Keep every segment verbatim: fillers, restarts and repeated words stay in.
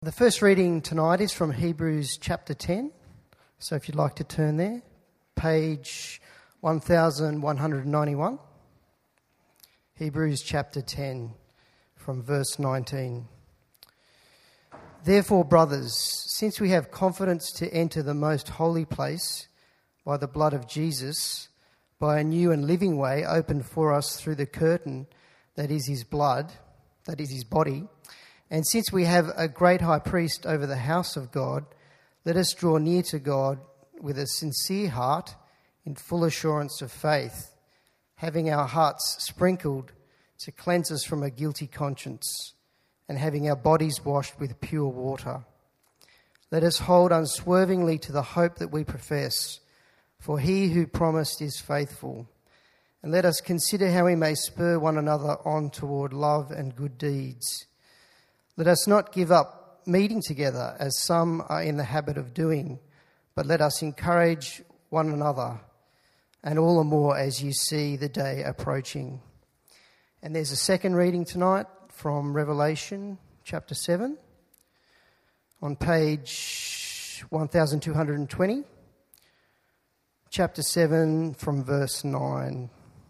The first reading tonight is from Hebrews chapter ten. So if you'd like to turn there, page one thousand one hundred ninety-one. Hebrews chapter ten from verse nineteen. Therefore, brothers, since we have confidence to enter the most holy place by the blood of Jesus, by a new and living way opened for us through the curtain that is his blood, that is his body, and since we have a great high priest over the house of God, let us draw near to God with a sincere heart in full assurance of faith, having our hearts sprinkled to cleanse us from a guilty conscience, and having our bodies washed with pure water. Let us hold unswervingly to the hope that we profess, for he who promised is faithful. And let us consider how we may spur one another on toward love and good deeds. Let us not give up meeting together, as some are in the habit of doing, but let us encourage one another, and all the more as you see the day approaching. And there's a second reading tonight from Revelation chapter seven, on page one thousand two hundred twenty, chapter seven from verse nine.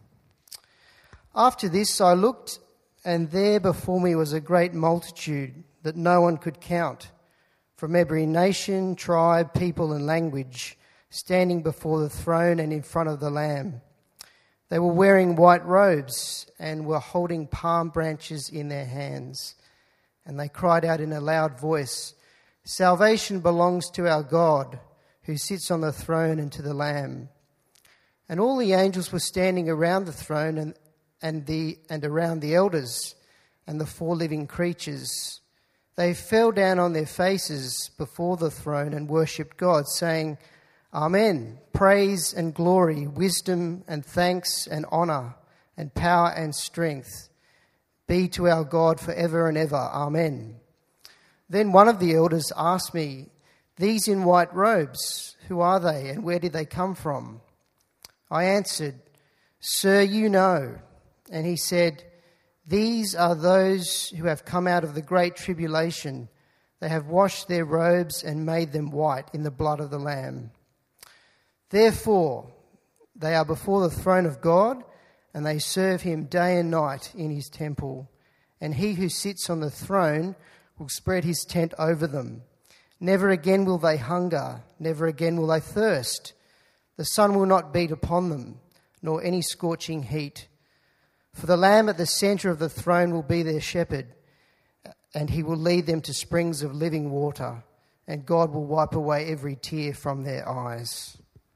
After this I looked, and there before me was a great multitude that no one could count, from every nation, tribe, people and language, standing before the throne and in front of the Lamb. They were wearing white robes and were holding palm branches in their hands. And they cried out in a loud voice, "Salvation belongs to our God, who sits on the throne, and to the Lamb." And all the angels were standing around the throne and and the and around the elders and the four living creatures. They fell down on their faces before the throne and worshipped God, saying, "Amen, praise and glory, wisdom and thanks and honour and power and strength be to our God forever and ever. Amen." Then one of the elders asked me, "These in white robes, who are they and where did they come from?" I answered, "Sir, you know." And he said, "These are those who have come out of the great tribulation. They have washed their robes and made them white in the blood of the Lamb. Therefore, they are before the throne of God, and they serve him day and night in his temple. And he who sits on the throne will spread his tent over them. Never again will they hunger, never again will they thirst. The sun will not beat upon them, nor any scorching heat. For the Lamb at the centre of the throne will be their shepherd, and he will lead them to springs of living water, and God will wipe away every tear from their eyes."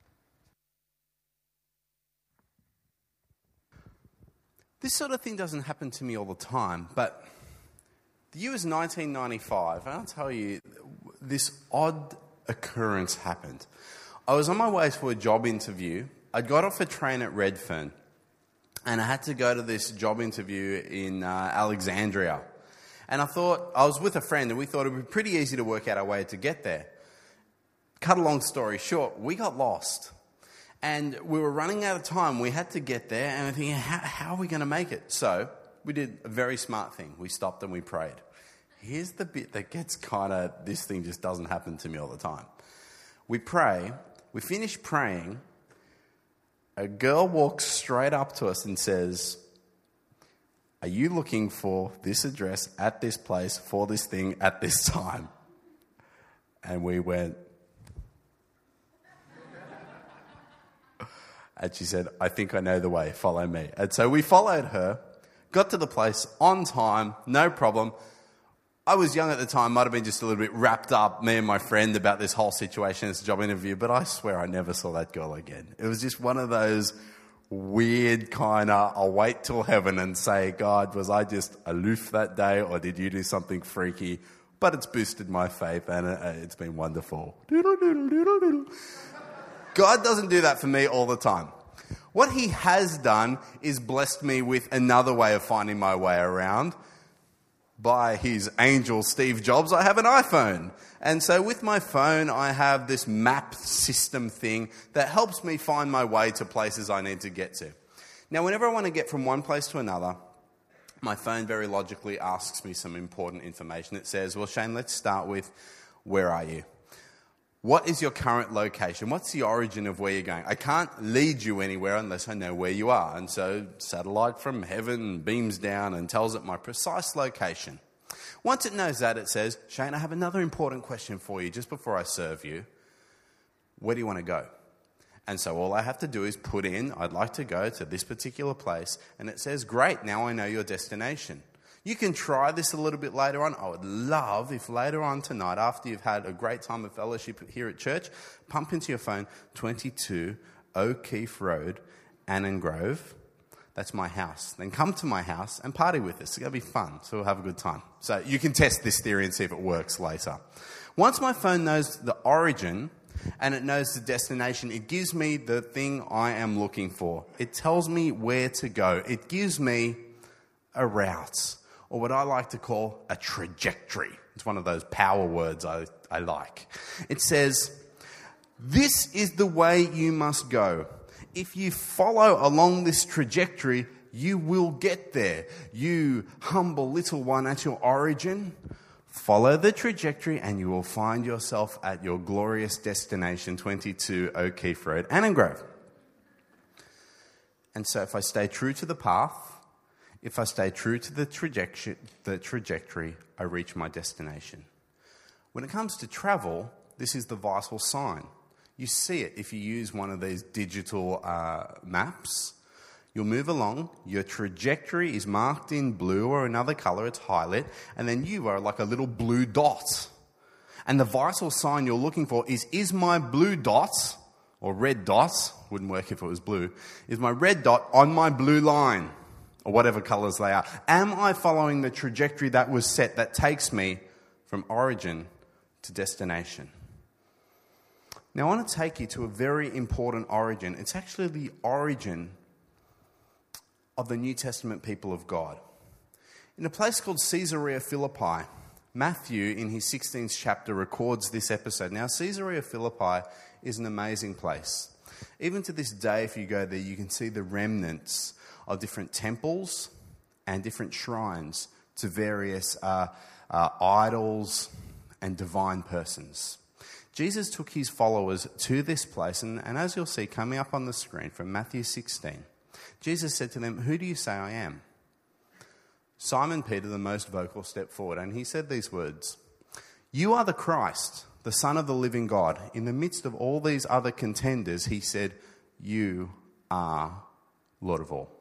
This sort of thing doesn't happen to me all the time, but the year was nineteen ninety-five, and I'll tell you, this odd occurrence happened. I was on my way to a job interview. I'd got off a train at Redfern, and I had to go to this job interview in uh, Alexandria. And I thought, I was with a friend, and we thought it would be pretty easy to work out our way to get there. Cut a long story short, we got lost. And we were running out of time. We had to get there, and we're thinking, how, how are we going to make it? So we did a very smart thing. We stopped and we prayed. Here's the bit that gets kind of, this thing just doesn't happen to me all the time. We pray, we finish praying, a girl walks straight up to us and says, "Are you looking for this address at this place for this thing at this time?" And we went, and she said, "I think I know the way, follow me." And so we followed her, got to the place on time, no problem. I was young at the time, might have been just a little bit wrapped up, me and my friend, about this whole situation, this job interview, but I swear I never saw that girl again. It was just one of those weird kind of, I'll wait till heaven and say, "God, was I just aloof that day, or did you do something freaky?" But it's boosted my faith, and it's been wonderful. God doesn't do that for me all the time. What he has done is blessed me with another way of finding my way around. By his angel Steve Jobs, I have an iPhone. And so with my phone, I have this map system thing that helps me find my way to places I need to get to. Now, whenever I want to get from one place to another, my phone very logically asks me some important information. It says, well, Shane, let's start with, where are you? What is your current location? What's the origin of where you're going? I can't lead you anywhere unless I know where you are. And so satellite from heaven beams down and tells it my precise location. Once it knows that, it says, Shane, I have another important question for you just before I serve you. Where do you want to go? And so all I have to do is put in, I'd like to go to this particular place. And it says, great, now I know your destination. You can try this a little bit later on. I would love if later on tonight, after you've had a great time of fellowship here at church, pump into your phone twenty-two O'Keefe Road, Annan Grove. That's my house. Then come to my house and party with us. It's going to be fun, so we'll have a good time. So you can test this theory and see if it works later. Once my phone knows the origin and it knows the destination, it gives me the thing I am looking for. It tells me where to go. It gives me a route, or what I like to call a trajectory. It's one of those power words I, I like. It says, this is the way you must go. If you follow along this trajectory, you will get there. You humble little one at your origin, follow the trajectory and you will find yourself at your glorious destination, twenty-two O'Keefe Road, Annan Grove. And so if I stay true to the path, if I stay true to the trajectory, the trajectory, I reach my destination. When it comes to travel, this is the vital sign. You see it if you use one of these digital uh, maps. You'll move along, your trajectory is marked in blue or another colour, it's highlighted, and then you are like a little blue dot. And the vital sign you're looking for is, is my blue dot, or red dot, wouldn't work if it was blue, is my red dot on my blue line, or whatever colours they are. Am I following the trajectory that was set that takes me from origin to destination? Now, I want to take you to a very important origin. It's actually the origin of the New Testament people of God. In a place called Caesarea Philippi, Matthew, in his sixteenth chapter, records this episode. Now, Caesarea Philippi is an amazing place. Even to this day, if you go there, you can see the remnants of different temples and different shrines to various uh, uh, idols and divine persons. Jesus took his followers to this place, and, and as you'll see coming up on the screen from Matthew sixteen, Jesus said to them, who do you say I am? Simon Peter, the most vocal, stepped forward, and he said these words, you are the Christ, the Son of the living God. In the midst of all these other contenders, he said, you are Lord of all.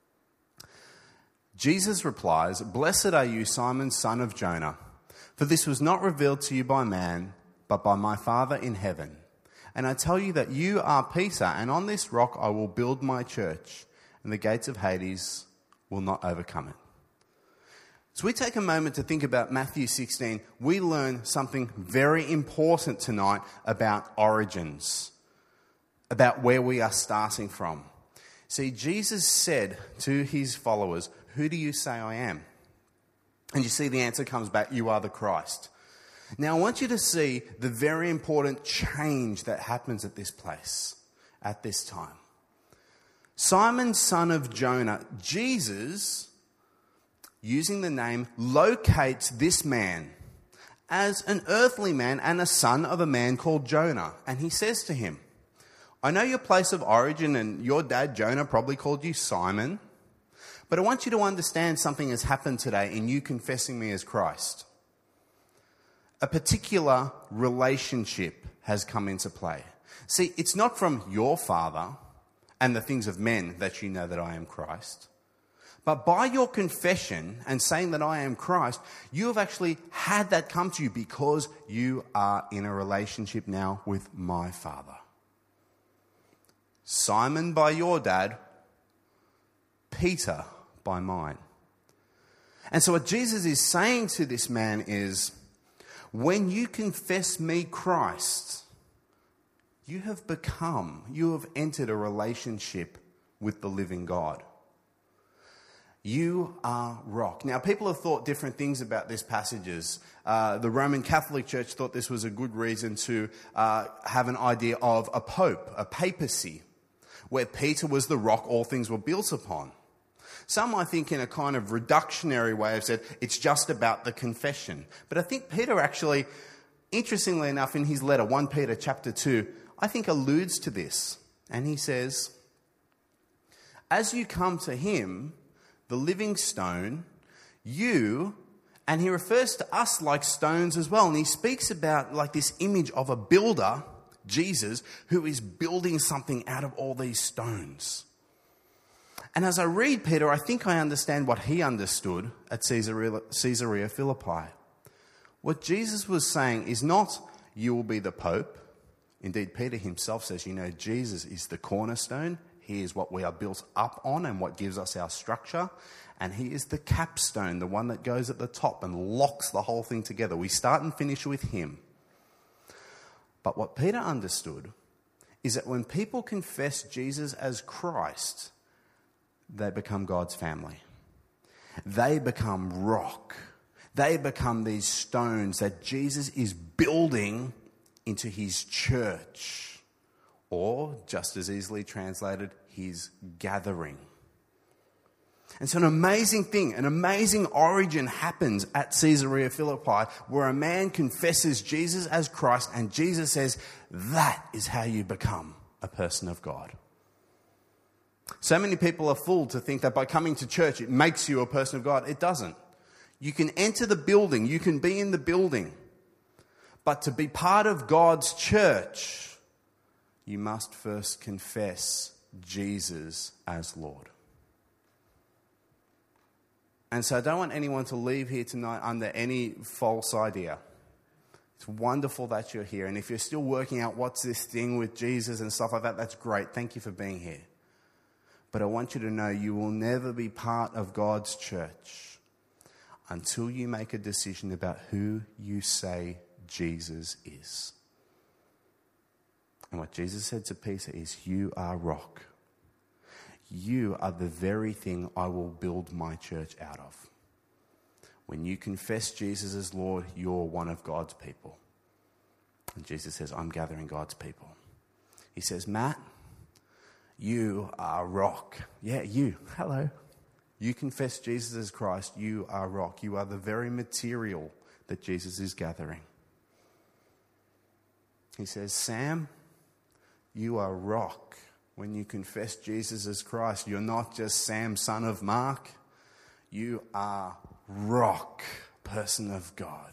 Jesus replies, blessed are you, Simon, son of Jonah, for this was not revealed to you by man, but by my Father in heaven. And I tell you that you are Peter, and on this rock I will build my church, and the gates of Hades will not overcome it. So we take a moment to think about Matthew sixteen. We learn something very important tonight about origins, about where we are starting from. See, Jesus said to his followers, who do you say I am? And you see the answer comes back, you are the Christ. Now, I want you to see the very important change that happens at this place, at this time. Simon, son of Jonah, Jesus, using the name, locates this man as an earthly man and a son of a man called Jonah. And he says to him, I know your place of origin and your dad, Jonah, probably called you Simon, but I want you to understand something has happened today in you confessing me as Christ. A particular relationship has come into play. See, it's not from your father and the things of men that you know that I am Christ. But by your confession and saying that I am Christ, you have actually had that come to you because you are in a relationship now with my Father. Simon by your dad, Peter by mine. And so what Jesus is saying to this man is, when you confess me, Christ, you have become, you have entered a relationship with the living God. You are rock. Now, people have thought different things about these passages. Uh, the Roman Catholic Church thought this was a good reason to uh, have an idea of a pope, a papacy, where Peter was the rock all things were built upon. Some, I think, in a kind of reductionary way have said it's just about the confession. But I think Peter actually, interestingly enough, in his letter, First Peter chapter two, I think alludes to this. And he says, as you come to him, the living stone, you, and he refers to us like stones as well. And he speaks about like this image of a builder, Jesus, who is building something out of all these stones. And as I read Peter, I think I understand what he understood at Caesarea, Caesarea Philippi. What Jesus was saying is not, you will be the Pope. Indeed, Peter himself says, you know, Jesus is the cornerstone. He is what we are built up on and what gives us our structure. And he is the capstone, the one that goes at the top and locks the whole thing together. We start and finish with him. But what Peter understood is that when people confess Jesus as Christ, they become God's family. They become rock. They become these stones that Jesus is building into his church. Or, just as easily translated, his gathering. And so an amazing thing, an amazing origin happens at Caesarea Philippi where a man confesses Jesus as Christ and Jesus says, that is how you become a person of God. So many people are fooled to think that by coming to church, it makes you a person of God. It doesn't. You can enter the building. You can be in the building. But to be part of God's church, you must first confess Jesus as Lord. And so I don't want anyone to leave here tonight under any false idea. It's wonderful that you're here. And if you're still working out what's this thing with Jesus and stuff like that, that's great. Thank you for being here. But I want you to know you will never be part of God's church until you make a decision about who you say Jesus is. And what Jesus said to Peter is, you are rock. You are the very thing I will build my church out of. When you confess Jesus as Lord, you're one of God's people. And Jesus says, I'm gathering God's people. He says, Matt, you are rock. Yeah, you. Hello. You confess Jesus as Christ. You are rock. You are the very material that Jesus is gathering. He says, Sam, you are rock. When you confess Jesus as Christ, you're not just Sam, son of Mark. You are rock, person of God.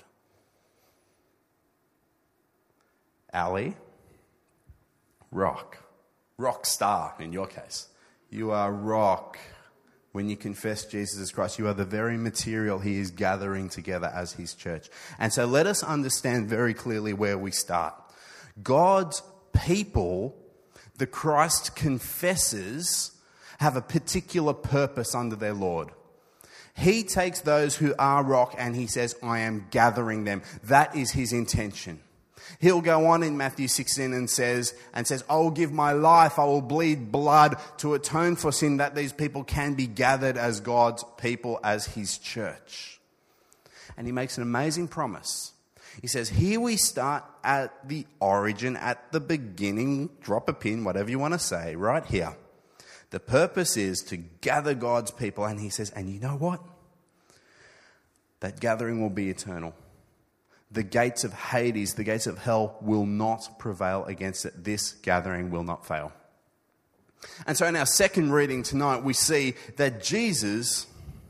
Ali, rock. Rock star in your case. You are rock. When you confess Jesus as Christ, you are the very material he is gathering together as his church. And so let us understand very clearly where we start. God's people, the Christ confessors, have a particular purpose under their Lord. He takes those who are rock and he says, I am gathering them. That is his intention. He'll go on in Matthew sixteen and says, and says, I will give my life, I will bleed blood to atone for sin, that these people can be gathered as God's people, as his church. And he makes an amazing promise. He says, here we start at the origin, at the beginning, drop a pin, whatever you want to say, right here. The purpose is to gather God's people. And he says, and you know what? That gathering will be eternal. The gates of Hades, the gates of hell will not prevail against it. This gathering will not fail. And so in our second reading tonight, we see that Jesus,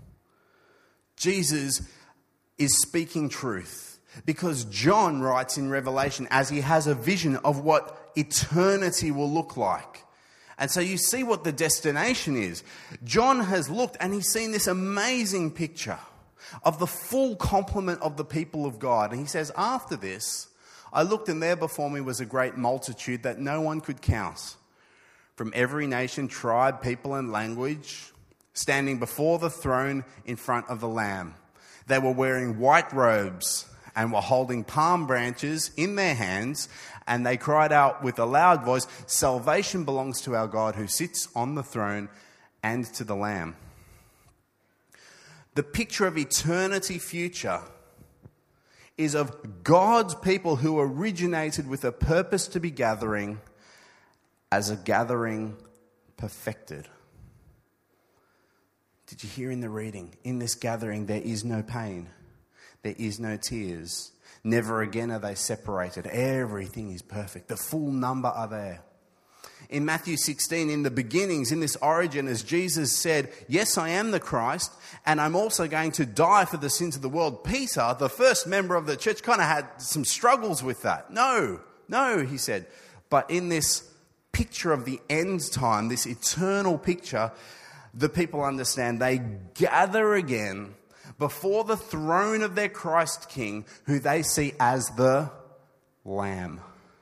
Jesus is speaking truth. Because John writes in Revelation as he has a vision of what eternity will look like. And so you see what the destination is. John has looked and he's seen this amazing picture of the full complement of the people of God. And he says, after this, I looked and there before me was a great multitude that no one could count. From every nation, tribe, people and language, standing before the throne in front of the Lamb. They were wearing white robes and were holding palm branches in their hands. And they cried out with a loud voice, salvation belongs to our God who sits on the throne and to the Lamb. The picture of eternity future is of God's people who originated with a purpose to be gathering as a gathering perfected. Did you hear in the reading? In this gathering, there is no pain. There is no tears. Never again are they separated. Everything is perfect. The full number are there. In Matthew sixteen, in the beginnings, in this origin, as Jesus said, yes, I am the Christ, and I'm also going to die for the sins of the world. Peter, the first member of the church, kind of had some struggles with that. No, no, he said. But in this picture of the end time, this eternal picture, the people understand they gather again before the throne of their Christ King, who they see as the Lamb.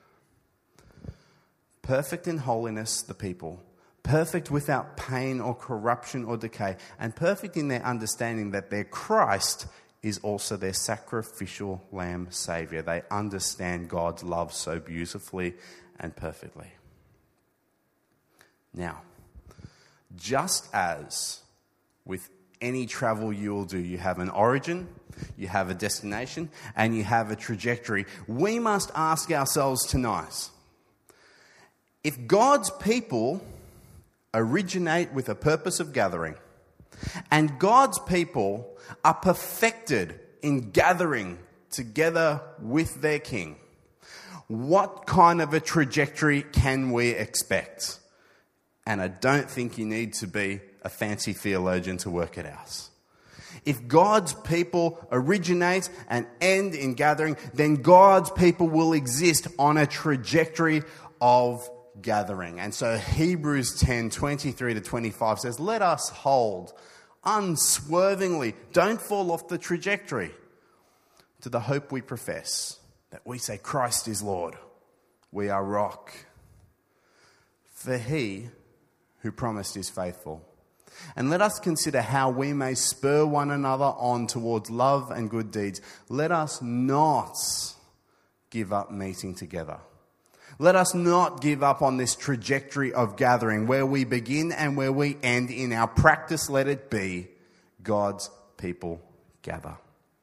Perfect in holiness, the people. Perfect without pain or corruption or decay. And perfect in their understanding that their Christ is also their sacrificial Lamb Saviour. They understand God's love so beautifully and perfectly. Now, just as with any travel you will do, you have an origin, you have a destination, and you have a trajectory. We must ask ourselves tonight, if God's people originate with a purpose of gathering, and God's people are perfected in gathering together with their King, what kind of a trajectory can we expect? And I don't think you need to be a fancy theologian to work it out. If God's people originate and end in gathering, then God's people will exist on a trajectory of gathering. And so Hebrews ten, twenty-three to twenty-five says, let us hold unswervingly, don't fall off the trajectory, to the hope we profess, that we say Christ is Lord. We are rock. For he who promised is faithful. And let us consider how we may spur one another on towards love and good deeds. Let us not give up meeting together. Let us not give up on this trajectory of gathering, where we begin and where we end in our practice. Let it be God's people gather.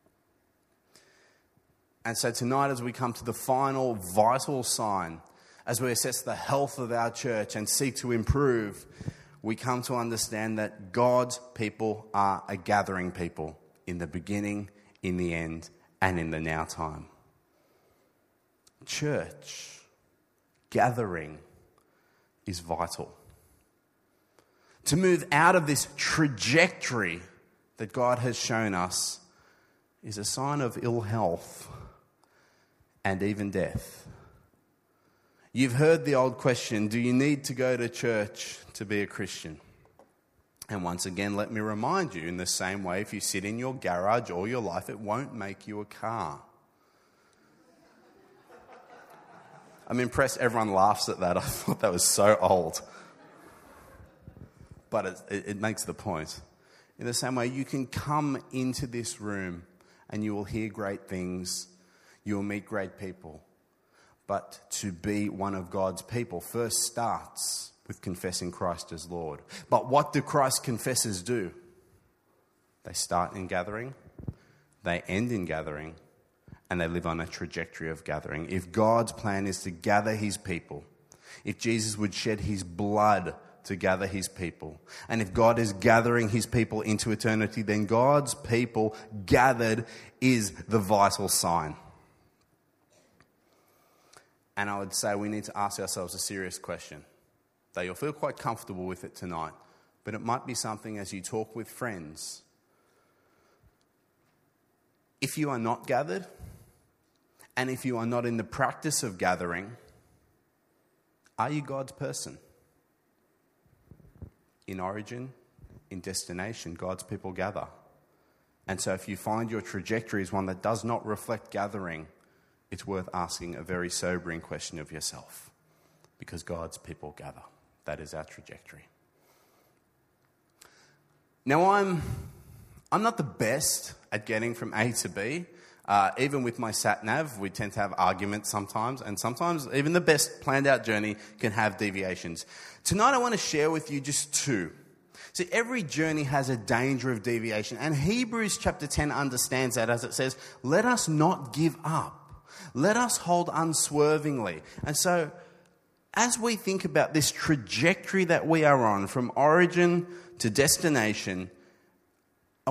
And so tonight, as we come to the final vital sign, as we assess the health of our church and seek to improve, we come to understand that God's people are a gathering people in the beginning, in the end, and in the now time. Church gathering is vital. To move out of this trajectory that God has shown us is a sign of ill health and even death. You've heard the old question, do you need to go to church to be a Christian? And once again, let me remind you, in the same way, if you sit in your garage all your life, it won't make you a car. I'm impressed everyone laughs at that. I thought that was so old. But it, it, it makes the point. In the same way, you can come into this room and you will hear great things. You will meet great people. But to be one of God's people first starts with confessing Christ as Lord. But what do Christ confessors do? They start in gathering, they end in gathering, and they live on a trajectory of gathering. If God's plan is to gather his people, if Jesus would shed his blood to gather his people, and if God is gathering his people into eternity, then God's people gathered is the vital sign. And I would say we need to ask ourselves a serious question. Though you'll feel quite comfortable with it tonight, but it might be something as you talk with friends. If you are not gathered, and if you are not in the practice of gathering, are you God's person? In origin, in destination, God's people gather. And so if you find your trajectory is one that does not reflect gathering, it's worth asking a very sobering question of yourself, because God's people gather. That is our trajectory. Now, I'm I'm not the best at getting from A to B. Uh, even with my sat-nav, we tend to have arguments sometimes, and sometimes even the best planned out journey can have deviations. Tonight I want to share with you just two. See, every journey has a danger of deviation, and Hebrews chapter ten understands that, as it says, let us not give up. Let us hold unswervingly. And so, as we think about this trajectory that we are on, from origin to destination,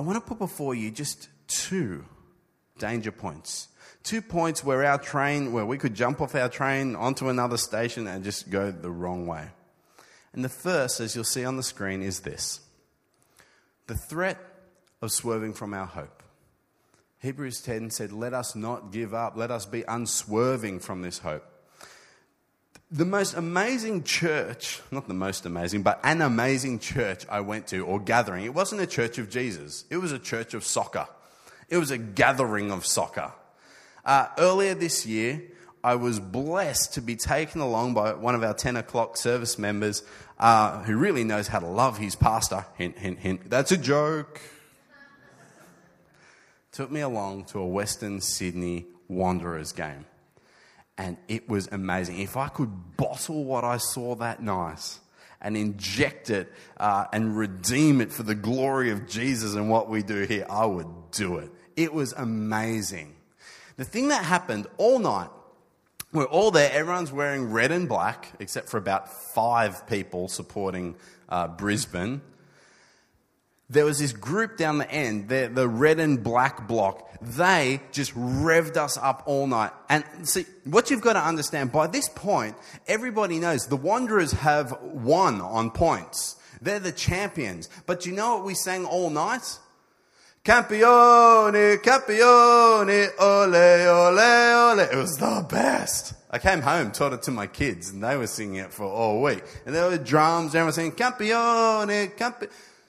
I want to put before you just two danger points. Two points where our train, where we could jump off our train onto another station and just go the wrong way. And the first, as you'll see on the screen, is this. The threat of swerving from our hope. Hebrews ten said, let us not give up. Let us be unswerving from this hope. The most amazing church, not the most amazing, but an amazing church I went to, or gathering, it wasn't a church of Jesus. It was a church of soccer. It was a gathering of soccer. Uh, earlier this year, I was blessed to be taken along by one of our ten o'clock service members uh, who really knows how to love his pastor. Hint, hint, hint. That's a joke. Took me along to a Western Sydney Wanderers game. And it was amazing. If I could bottle what I saw that night and inject it uh, and redeem it for the glory of Jesus and what we do here, I would do it. It was amazing. The thing that happened all night, we're all there, everyone's wearing red and black, except for about five people supporting uh, Brisbane. There was this group down the end, the, the red and black block. They just revved us up all night. And see, what you've got to understand, by this point, everybody knows the Wanderers have won on points. They're the champions. But you know what we sang all night? Campione, campione, ole, ole, ole. It was the best. I came home, taught it to my kids, and they were singing it for all week. And there were drums, everyone was singing, campione, campione.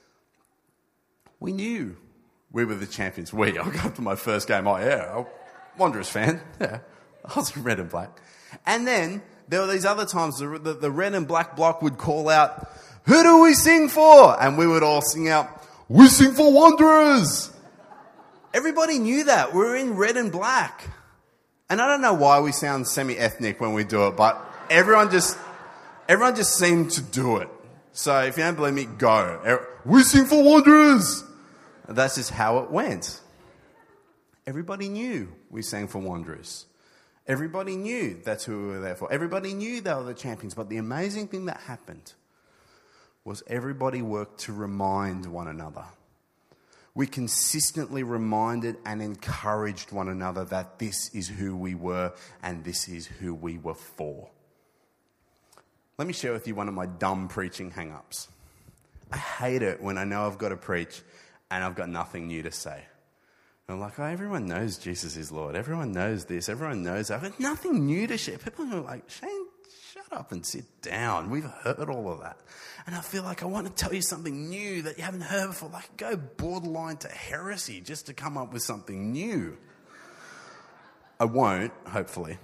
We knew we were the champions. We, I got to my first game, oh yeah, I'm a Wanderers fan. Yeah, I was red and black. And then there were these other times the, the, the red and black block would call out, who do we sing for? And we would all sing out, we sing for Wanderers. Everybody knew that. We were in red and black. And I don't know why we sound semi-ethnic when we do it, but everyone just, everyone just seemed to do it. So if you don't believe me, go. We sing for Wanderers. That's just how it went. Everybody knew we sang for Wanderers. Everybody knew that's who we were there for. Everybody knew they were the champions. But the amazing thing that happened was everybody worked to remind one another. We consistently reminded and encouraged one another that this is who we were and this is who we were for. Let me share with you one of my dumb preaching hang-ups. I hate it when I know I've got to preach and I've got nothing new to say. I'm like, oh, everyone knows Jesus is Lord. Everyone knows this. Everyone knows that. I've got nothing new to share. People are like, Shane, shut up and sit down. We've heard all of that. And I feel like I want to tell you something new that you haven't heard before. Like, go borderline to heresy just to come up with something new. I won't, hopefully.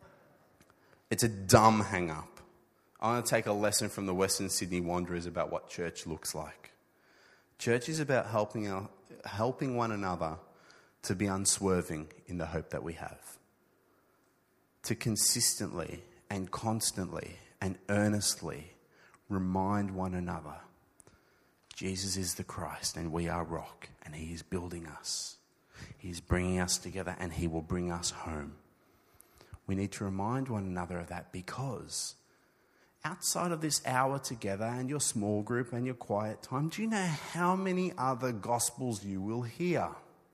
It's a dumb hang-up. I want to take a lesson from the Western Sydney Wanderers about what church looks like. Church is about helping our, helping one another to be unswerving in the hope that we have. To consistently and constantly and earnestly remind one another, Jesus is the Christ and we are rock and he is building us. He is bringing us together and he will bring us home. We need to remind one another of that because outside of this hour together and your small group and your quiet time, do you know how many other gospels you will hear?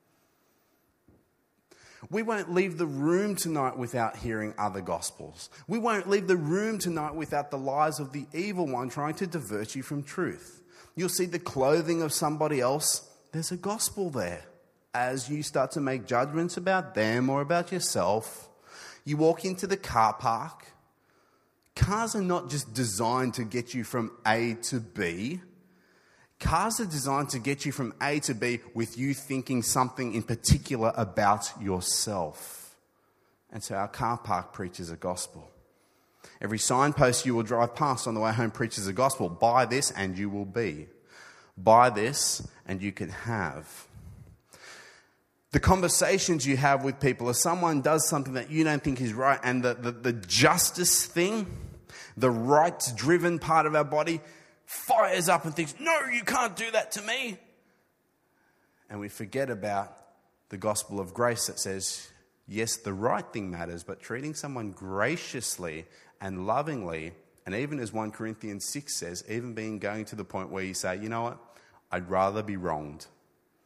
We won't leave the room tonight without hearing other gospels. We won't leave the room tonight without the lies of the evil one trying to divert you from truth. You'll see the clothing of somebody else. There's a gospel there. As you start to make judgments about them or about yourself, you walk into the car park. Cars are not just designed to get you from A to B. Cars are designed to get you from A to B with you thinking something in particular about yourself. And so our car park preaches a gospel. Every signpost you will drive past on the way home preaches a gospel. Buy this and you will be. Buy this and you can have. The conversations you have with people, if someone does something that you don't think is right and the, the, the justice thing, the rights-driven part of our body fires up and thinks, no, you can't do that to me. And we forget about the gospel of grace that says, yes, the right thing matters, but treating someone graciously and lovingly, and even as First Corinthians six says, even being going to the point where you say, you know what, I'd rather be wronged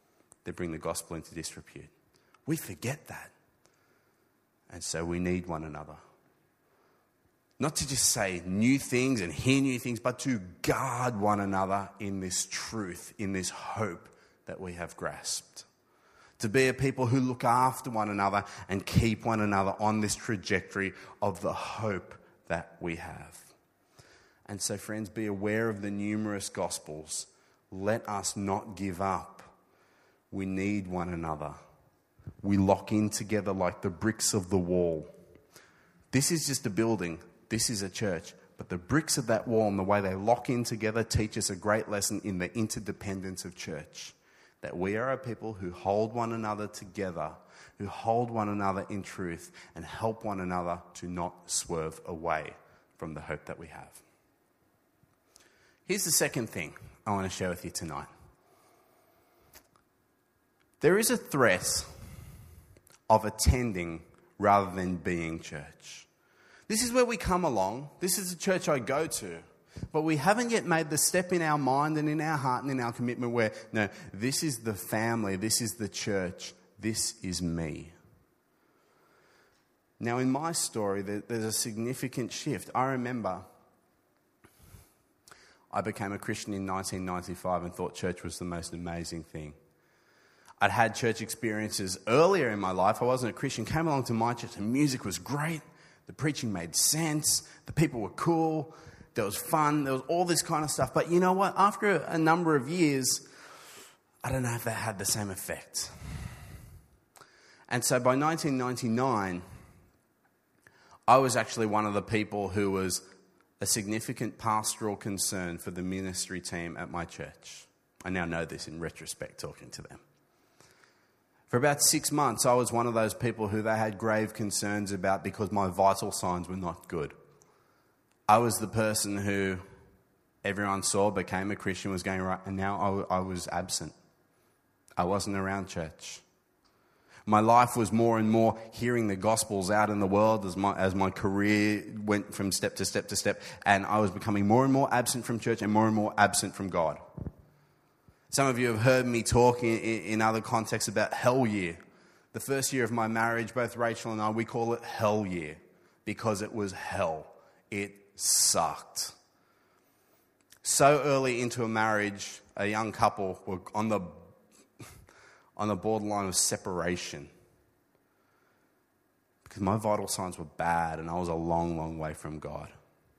that bring the gospel into disrepute. We forget that. And so we need one another. Not to just say new things and hear new things, but to guard one another in this truth, in this hope that we have grasped. To be a people who look after one another and keep one another on this trajectory of the hope that we have. And so, friends, be aware of the numerous gospels. Let us not give up. We need one another. We lock in together like the bricks of the wall. This is just a building. This is a church. But the bricks of that wall and the way they lock in together teach us a great lesson in the interdependence of church. That we are a people who hold one another together, who hold one another in truth, and help one another to not swerve away from the hope that we have. Here's the second thing I want to share with you tonight. There is a threat of attending rather than being church. This is where we come along. This is the church I go to. But we haven't yet made the step in our mind and in our heart and in our commitment where, no, this is the family, this is the church, this is me. Now, in my story, there's a significant shift. I remember I became a Christian in nineteen ninety-five and thought church was the most amazing thing. I'd had church experiences earlier in my life. I wasn't a Christian, came along to my church, the music was great, the preaching made sense, the people were cool, there was fun, there was all this kind of stuff. But you know what? After a number of years, I don't know if that had the same effect. And so by nineteen ninety-nine, I was actually one of the people who was a significant pastoral concern for the ministry team at my church. I now know this in retrospect, talking to them. For about six months, I was one of those people who they had grave concerns about because my vital signs were not good. I was the person who everyone saw, became a Christian, was going right, and now I, I was absent. I wasn't around church. My life was more and more hearing the gospels out in the world as my, as my career went from step to step to step, and I was becoming more and more absent from church and more and more absent from God. Some of you have heard me talk in, in other contexts about hell year. The first year of my marriage, both Rachel and I, we call it hell year because it was hell. It sucked. So early into a marriage, a young couple were on the on the borderline of separation because my vital signs were bad and I was a long, long way from God.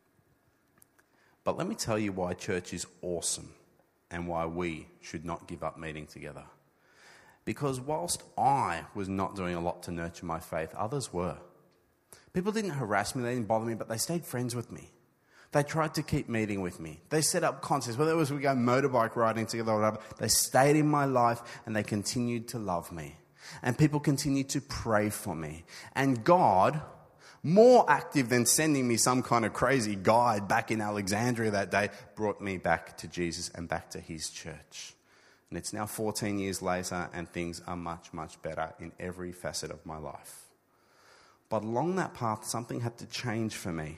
But let me tell you why church is awesome and why we should not give up meeting together. Because whilst I was not doing a lot to nurture my faith, others were. People didn't harass me, they didn't bother me, but they stayed friends with me. They tried to keep meeting with me. They set up concerts, whether it was we go motorbike riding together or whatever. They stayed in my life and they continued to love me. And people continued to pray for me. And God, more active than sending me some kind of crazy guide back in Alexandria that day, brought me back to Jesus and back to his church. And it's now fourteen years later and things are much, much better in every facet of my life. But along that path, something had to change for me.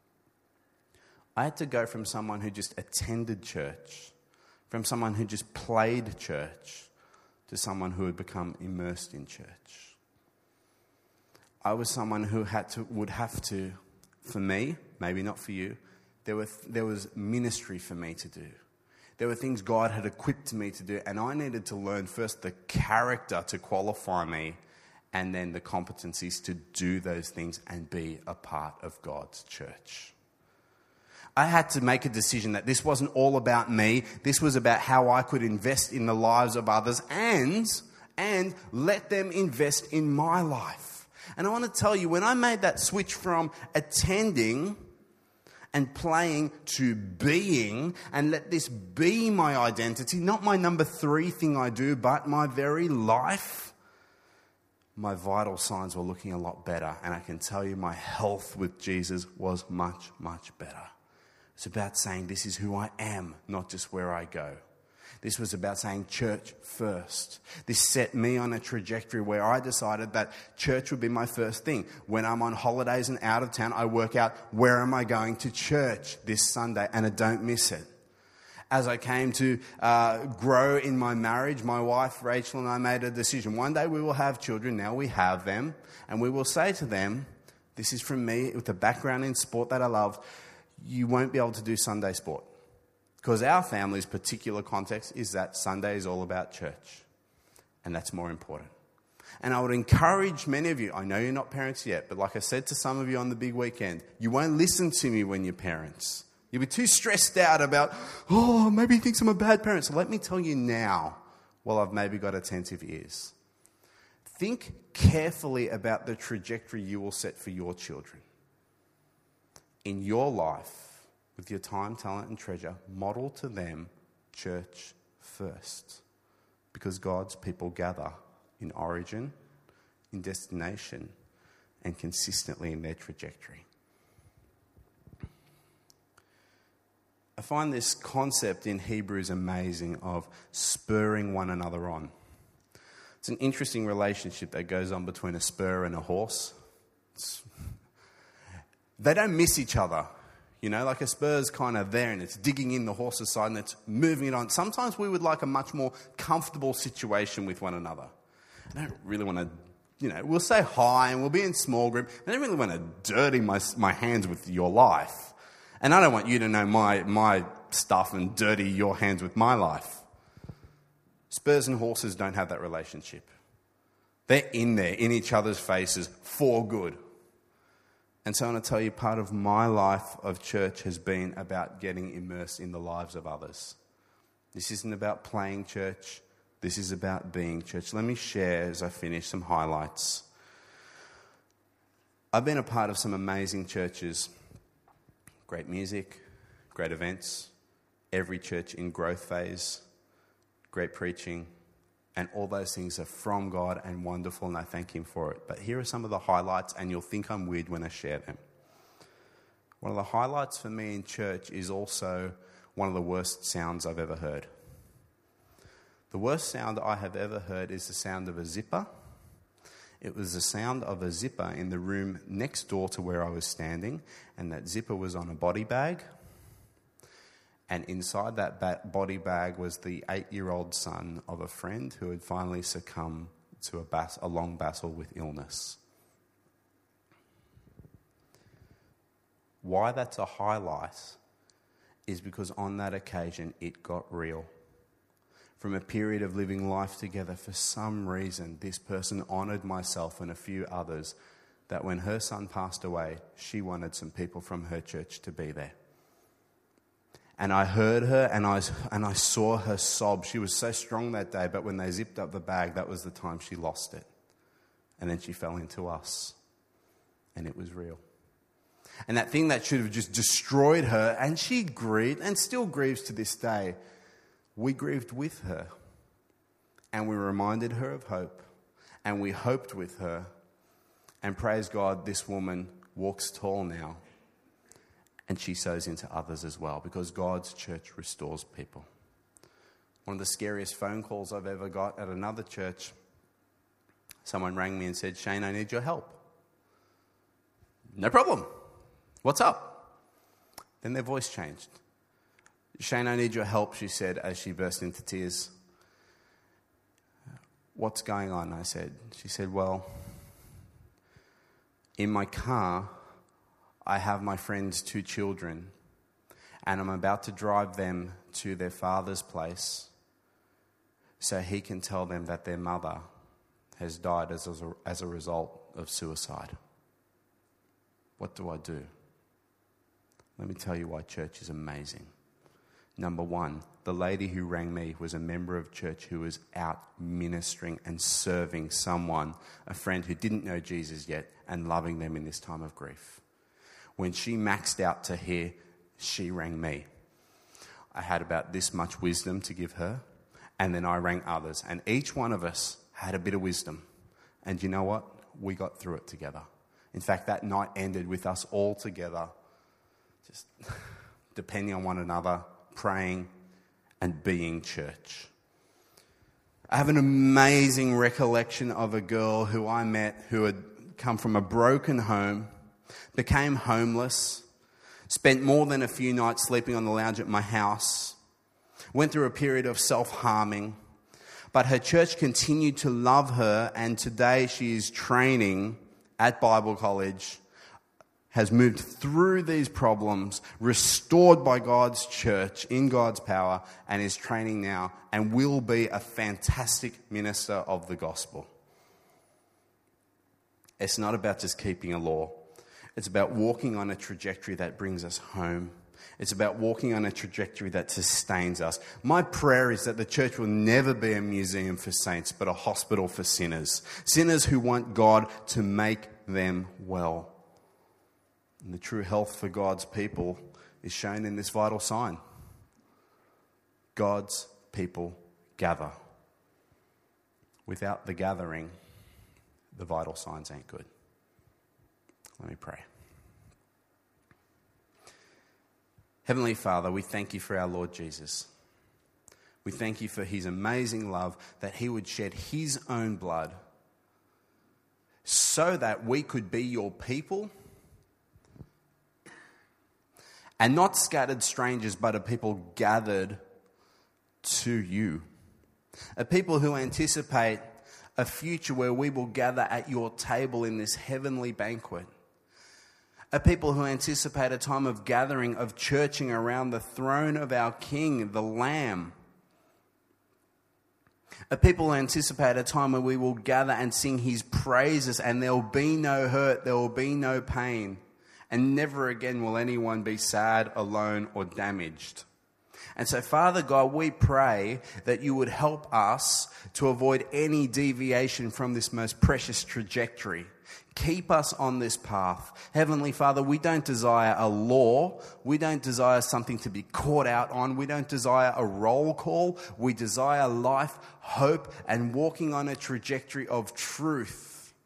I had to go from someone who just attended church, from someone who just played church, to someone who had become immersed in church. I was someone who had to, would have to, for me, maybe not for you, there were there was ministry for me to do. There were things God had equipped me to do, and I needed to learn first the character to qualify me, and then the competencies to do those things and be a part of God's church. I had to make a decision that this wasn't all about me. This was about how I could invest in the lives of others and, and let them invest in my life. And I want to tell you, when I made that switch from attending and playing to being, and let this be my identity, not my number three thing I do, but my very life, my vital signs were looking a lot better. And I can tell you my health with Jesus was much, much better. It's about saying this is who I am, not just where I go. This was about saying church first. This set me on a trajectory where I decided that church would be my first thing. When I'm on holidays and out of town, I work out where am I going to church this Sunday, and I don't miss it. As I came to uh, grow in my marriage, my wife Rachel and I made a decision. One day we will have children. Now we have them. And we will say to them, this is from me with a background in sport that I love, you won't be able to do Sunday sport. Because our family's particular context is that Sunday is all about church. And that's more important. And I would encourage many of you, I know you're not parents yet, but like I said to some of you on the big weekend, you won't listen to me when you're parents. You'll be too stressed out about, oh, maybe he thinks I'm a bad parent. So let me tell you now, while I've maybe got attentive ears. Think carefully about the trajectory you will set for your children. In your life, with your time, talent and treasure, model to them church first. Because God's people gather in origin, in destination, and consistently in their trajectory. I find this concept in Hebrews amazing of spurring one another on. It's an interesting relationship that goes on between a spur and a horse. It's, they don't miss each other. You know, like a spur's kind of there and it's digging in the horse's side and it's moving it on. Sometimes we would like a much more comfortable situation with one another. I don't really want to, you know, we'll say hi and we'll be in small group. I don't really want to dirty my my hands with your life. And I don't want you to know my, my stuff and dirty your hands with my life. Spurs and horses don't have that relationship. They're in there, in each other's faces, for good. And so I want to tell you, part of my life of church has been about getting immersed in the lives of others. This isn't about playing church. This is about being church. Let me share, as I finish, some highlights. I've been a part of some amazing churches. Great music, great events, every church in growth phase, great preaching, and all those things are from God and wonderful, and I thank Him for it. But here are some of the highlights, and you'll think I'm weird when I share them. One of the highlights for me in church is also one of the worst sounds I've ever heard. The worst sound I have ever heard is the sound of a zipper. It was the sound of a zipper in the room next door to where I was standing, and that zipper was on a body bag. And inside that ba- body bag was the eight-year-old son of a friend who had finally succumbed to a, bas- a long battle with illness. Why that's a highlight is because on that occasion it got real. From a period of living life together, for some reason, this person honoured myself and a few others that when her son passed away, she wanted some people from her church to be there. And I heard her and I, and I saw her sob. She was so strong that day, but when they zipped up the bag, that was the time she lost it. And then she fell into us. And it was real. And that thing that should have just destroyed her, and she grieved and still grieves to this day, we grieved with her, and we reminded her of hope, and we hoped with her, and praise God, this woman walks tall now, and she sows into others as well, because God's church restores people. One of the scariest phone calls I've ever got at another church, someone rang me and said, Shane, I need your help. No problem. What's up? Then their voice changed. Shane, I need your help, she said as she burst into tears. What's going on? I said. She said, well, in my car, I have my friend's two children, and I'm about to drive them to their father's place so he can tell them that their mother has died as a, as a result of suicide. What do I do? Let me tell you why church is amazing. Number one, the lady who rang me was a member of church who was out ministering and serving someone, a friend who didn't know Jesus yet, and loving them in this time of grief. When she maxed out to here, she rang me. I had about this much wisdom to give her, and then I rang others, and each one of us had a bit of wisdom. And you know what? We got through it together. In fact, that night ended with us all together, just depending on one another, praying and being church. I have an amazing recollection of a girl who I met who had come from a broken home, became homeless, spent more than a few nights sleeping on the lounge at my house, went through a period of self-harming, but her church continued to love her, and today she is training at Bible College, has moved through these problems, restored by God's church in God's power, and is training now and will be a fantastic minister of the gospel. It's not about just keeping a law. It's about walking on a trajectory that brings us home. It's about walking on a trajectory that sustains us. My prayer is that the church will never be a museum for saints, but a hospital for sinners. Sinners who want God to make them well. And the true health for God's people is shown in this vital sign. God's people gather. Without the gathering, the vital signs ain't good. Let me pray. Heavenly Father, we thank you for our Lord Jesus. We thank you for his amazing love, that he would shed his own blood so that we could be your people, and not scattered strangers, but a people gathered to you. A people who anticipate a future where we will gather at your table in this heavenly banquet. A people who anticipate a time of gathering, of churching around the throne of our King, the Lamb. A people who anticipate a time where we will gather and sing his praises, and there will be no hurt, there will be no pain, and never again will anyone be sad, alone, or damaged. And so, Father God, we pray that you would help us to avoid any deviation from this most precious trajectory. Keep us on this path. Heavenly Father, we don't desire a law. We don't desire something to be caught out on. We don't desire a roll call. We desire life, hope, and walking on a trajectory of truth.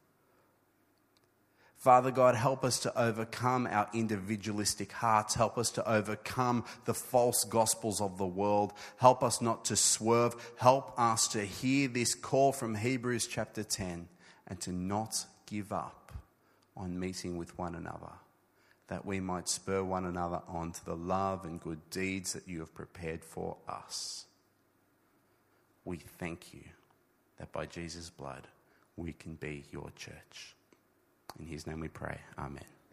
Father God, help us to overcome our individualistic hearts. Help us to overcome the false gospels of the world. Help us not to swerve. Help us to hear this call from Hebrews chapter ten and to not give up on meeting with one another, that we might spur one another on to the love and good deeds that you have prepared for us. We thank you that by Jesus' blood we can be your church. In his name we pray. Amen.